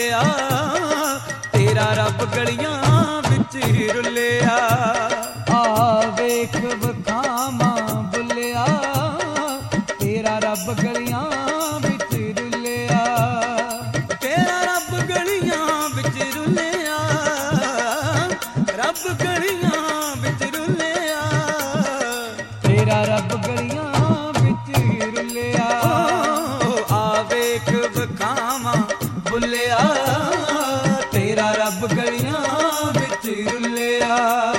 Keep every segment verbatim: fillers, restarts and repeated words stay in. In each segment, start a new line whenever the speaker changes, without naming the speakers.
ਬੁੱਲਿਆ ਤੇਰਾ ਰੱਬ ਗਲੀਆਂ ਵਿੱਚ ਰੁੱਲਿਆ।
ਆ ਵੇਖ ਵਖਾਵਾਂ ਬੁੱਲਿਆ ਤੇਰਾ ਰੱਬ ਗਲੀਆਂ ਵਿੱਚ ਰੁੱਲਿਆ।
ਤੇਰਾ ਰੱਬ ਗਲੀਆਂ ਵਿੱਚ ਰੁੱਲਿਆ, ਰੱਬ ਗਲੀਆਂ ਵਿੱਚ ਰੁੱਲਿਆ,
ਤੇਰਾ ਰੱਬ ਗਲੀਆਂ ਵਿੱਚ ਰੁੱਲਿਆ।
ਆ ਵੇਖ ਵਖਾਵਾਂ ਬੁੱਲਿਆ ਤੇਰਾ ਰੱਬ ਗਲੀਆਂ ਵਿੱਚ ਰੁੱਲਿਆ।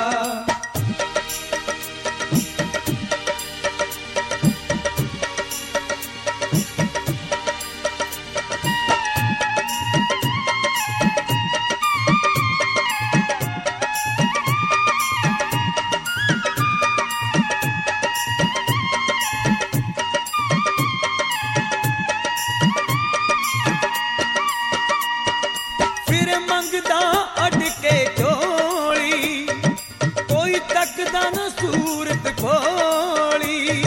ਮੰਗਦਾ ਅੱਡ ਕੇ ਝੋਲੀ, ਕੋਈ ਤੱਕਦਾ ਨਾ ਸੂਰਤ ਖੋਲੀ।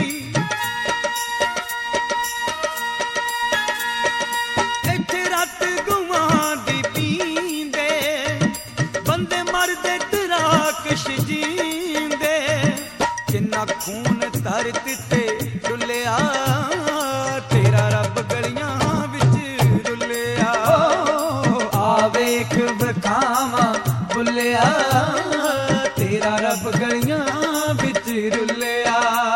ਇੱਥੇ ਰਾਤ ਗਵਾਂ ਦੀ ਪੀਂਦੇ ਬੰਦੇ ਮਰਦੇ ਤਰਾਕਸ਼ ਜੀਂਦੇ। ਕਿੰਨਾ ਖੂਨ ਧਰਤ ਤੇ ਡੁੱਲਿਆ ਤੇਰਾ ਰੱਬ ਗਲੀਆਂ ਵਿੱਚ ਰੁੱਲਿਆ। ਵੇਖ ਵਖਾਵਾਂ ਬੁੱਲਿਆ ਤੇਰਾ ਰੱਬ ਗਲੀਆਂ ਵਿੱਚ ਰੁੱਲਿਆ।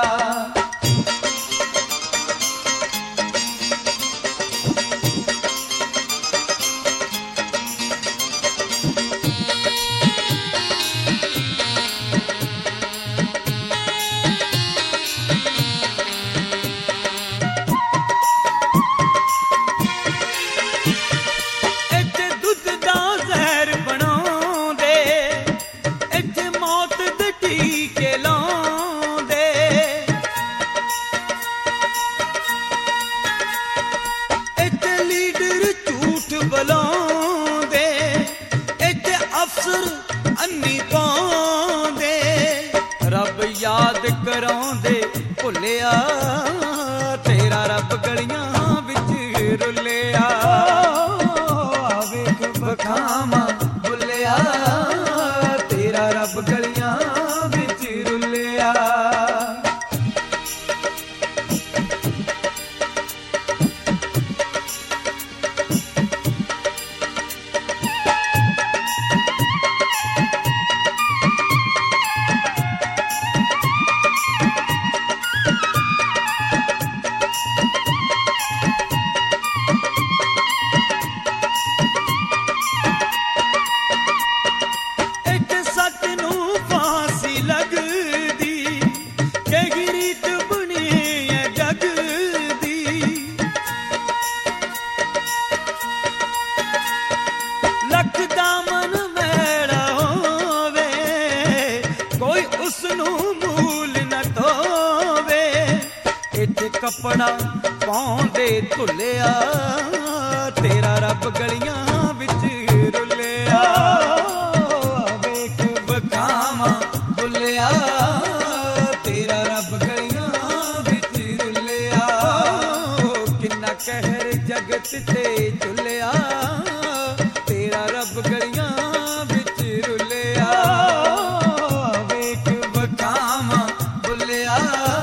ਬੁਲਾਉਂਦੇ ਇੱਥੇ ਅਫਸਰ ਅੰਨੀ ਪਾਉਂਦੇ, ਰੱਬ ਯਾਦ ਕਰਾਉਂਦੇ ਭੁੱਲਿਆ ਤੇਰਾ ਰੱਬ ਗਲੀਆਂ ਵਿੱਚ ਰੁੱਲਿਆ। ਵੇਖ ਵਖਾਵਾਂ ਬੁੱਲਿਆ ਤੇਰਾ ਰੱਬ ਗਲੀਆਂ ਵਿੱਚ ਰੁੱਲਿਆ। ਕੱਪੜਾ ਪਾਉਂਦੇ ਧੁੱਲਿਆ ਤੇਰਾ ਰੱਬ ਗਲੀਆਂ ਵਿੱਚ ਰੁੱਲਿਆ। ਵੇਖ ਵਖਾਵਾਂ ਬੁੱਲਿਆ ਤੇਰਾ ਰੱਬ ਗਲੀਆਂ ਵਿੱਚ ਰੁੱਲਿਆ। ਕਿੰਨਾ ਕਹਿਰ ਜਗਤ ਤੇ ਝੁੱਲਿਆ ਤੇਰਾ ਰੱਬ ਗਲੀਆਂ ਵਿੱਚ ਰੁੱਲਿਆ। ਵੇਖ ਵਖਾਵਾਂ ਬੁੱਲਿਆ